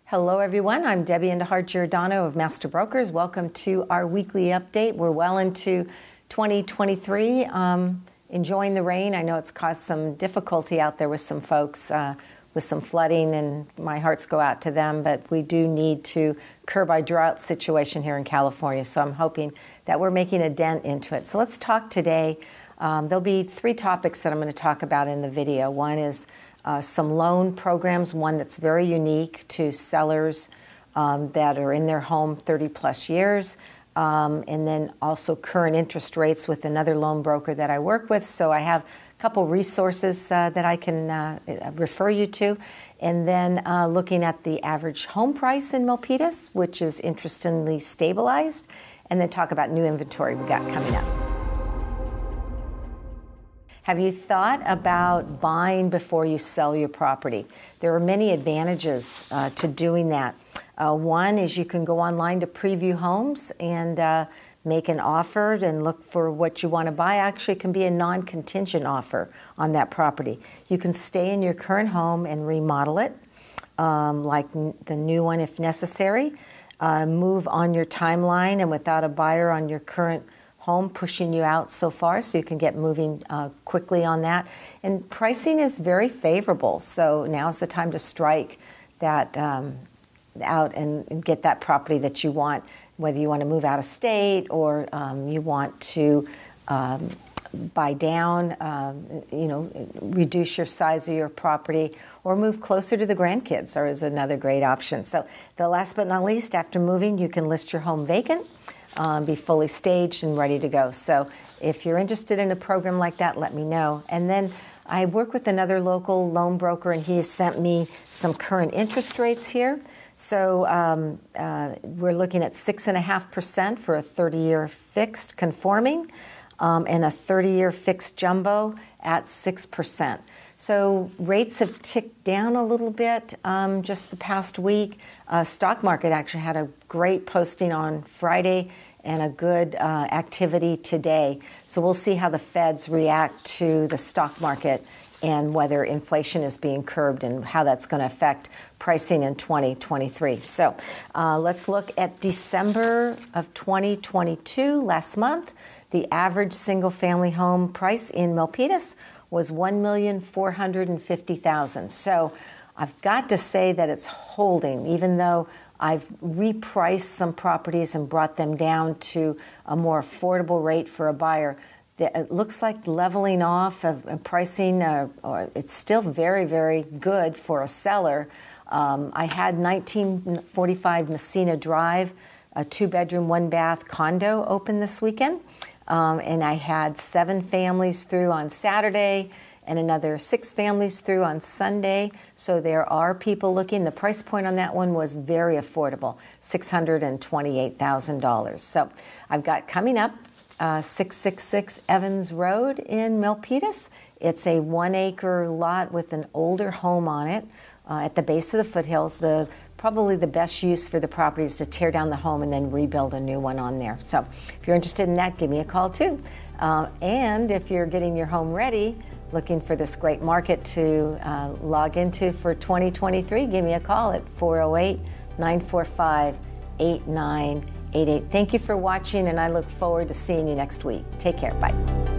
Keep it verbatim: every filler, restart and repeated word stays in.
Hello everyone, I'm Debbie Endahart Giordano of Master Brokers. Welcome to our weekly update. We're well into twenty twenty-three, um, enjoying the rain. I know it's caused some difficulty out there with some folks, uh, with some flooding, and my hearts go out to them, but we do need to curb our drought situation here in California, so I'm hoping that we're making a dent into it. So let's talk today. Um, there'll be three topics that I'm going to talk about in the video. One is Uh, some loan programs, one that's very unique to sellers um, that are in their home thirty plus years, um, and then also current interest rates with another loan broker that I work with. So I have a couple resources uh, that I can uh, refer you to, and then uh, looking at the average home price in Milpitas, which is interestingly stabilized, and then talk about new inventory we got coming up. Have you thought about buying before you sell your property? There are many advantages uh, to doing that. Uh, one is you can go online to Preview Homes and uh, make an offer and look for what you want to buy. Actually, it can be a non-contingent offer on that property. You can stay in your current home and remodel it, um, like n- the new one if necessary. Uh, move on your timeline and without a buyer on your current home pushing you out so far, so you can get moving uh, quickly on that. And pricing is very favorable, so now's the time to strike that um, out and, and get that property that you want, whether you want to move out of state or um, you want to um, buy down, um, you know, reduce your size of your property, or move closer to the grandkids, or is another great option. So the last but not least, after moving, you can list your home vacant. Um, be fully staged and ready to go. So if you're interested in a program like that, let me know. And then I work with another local loan broker, and he has sent me some current interest rates here. So um, uh, we're looking at six point five percent for a thirty-year fixed conforming um, and a thirty-year fixed jumbo at six percent. So rates have ticked down a little bit um, just the past week. Uh, stock market actually had a great posting on Friday and a good uh, activity today. So we'll see how the Feds react to the stock market and whether inflation is being curbed and how that's going to affect pricing in twenty twenty-three. So uh, let's look at December of twenty twenty-two, last month. The average single-family home price in Milpitas was one million four hundred fifty thousand dollars. So I've got to say that it's holding, even though I've repriced some properties and brought them down to a more affordable rate for a buyer. It looks like leveling off of pricing, uh, or it's still very, very good for a seller. Um, I had nineteen forty-five Messina Drive, a two-bedroom, one-bath condo open this weekend. Um, and I had seven families through on Saturday and another six families through on Sunday. So there are people looking. The price point on that one was very affordable, six hundred twenty-eight thousand dollars. So I've got coming up uh, six sixty-six Evans Road in Milpitas. It's a one-acre lot with an older home on it uh, at the base of the foothills. The Probably the best use for the property is to tear down the home and then rebuild a new one on there. So if you're interested in that, give me a call too. Uh, and if you're getting your home ready, looking for this great market to uh, log into for twenty twenty-three, give me a call at four oh eight, nine four five, eight nine eight eight. Thank you for watching, and I look forward to seeing you next week. Take care. Bye.